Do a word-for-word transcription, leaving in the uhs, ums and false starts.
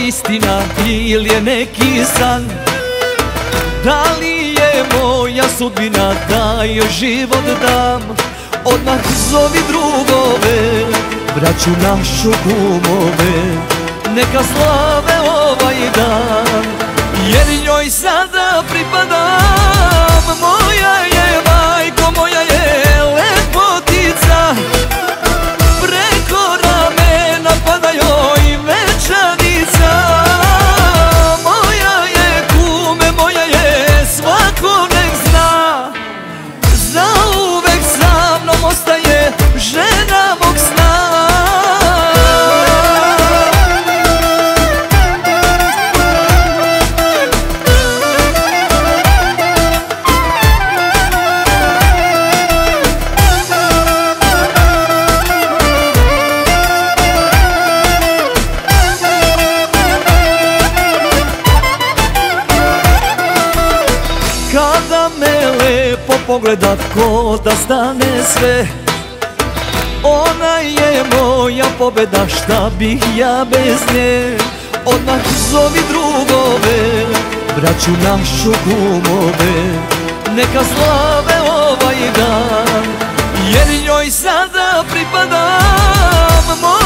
istina ili je neki san? Da li je moja sudbina da joj život dam? Odmah zovi drugove, braću našu, kumove, neka slave ovaj dan, jer njoj sada pripadam. Moja je majko, moja je lepotica, preko ramena pada joj večanica. Moja je kume, moja je, svako nek zna, zauvek sa mnom ostaje žena mog sna. Kada me lepo pogleda ko da stane sve, ona je moja pobeda, šta bih ja bez nje? Odmah zovi drugove, braću našu, kumove, neka slave ovaj dan, jer njoj sada pripadam.